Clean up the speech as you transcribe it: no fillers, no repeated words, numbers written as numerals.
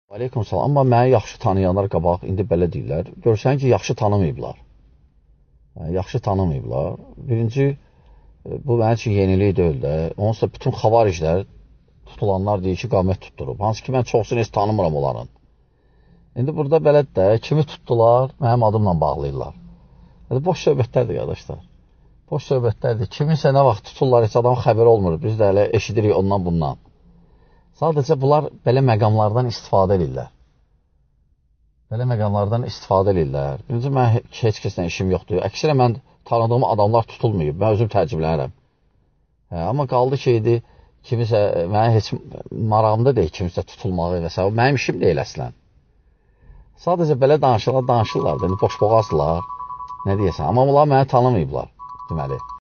Aleyküm salam. Amma məni yaxşı tanıyanlar qabaq indi belə deyirlər. Görsən ki, yaxşı tanımayıblar. Yaxşı tanımayıblar. Birinci, bu mənim üçün yenilik deyil də. Onsuz da bütün xavariclər tutulanlar deyir ki, qamət tutturub. Hansı ki, mən çoxsunu heç tanımıram onların. İndi burada belədir də, kimi tutdular, mənim adımla bağlayırlar. Boş söhbətlərdir, qardaşlar. Boş söhbətlərdir. Kiminsə nə vaxt tuturlar, heç adamın xəbəri olmur. Biz də elə eşidirik ondan bundan. Sadəcə bunlar belə məqamlardan istifadə edirlər. Belə məqamlardan istifadə edirlər. Birinci, mən heç kəslə işim yoxdur. Əksinə, mən tanıdığım adamlar tutulmayıb. Mən özüm təəccüblənirəm. Amma qaldı ki, kimisə, mənə heç marağımda deyil kimisə tutulmağı və s. Mənim işim deyil əslən. Sadəcə belə danışırlar da, boş boğazdılar. Nə deyəsən. Amma bunlar məni tanımayıblar, deməli.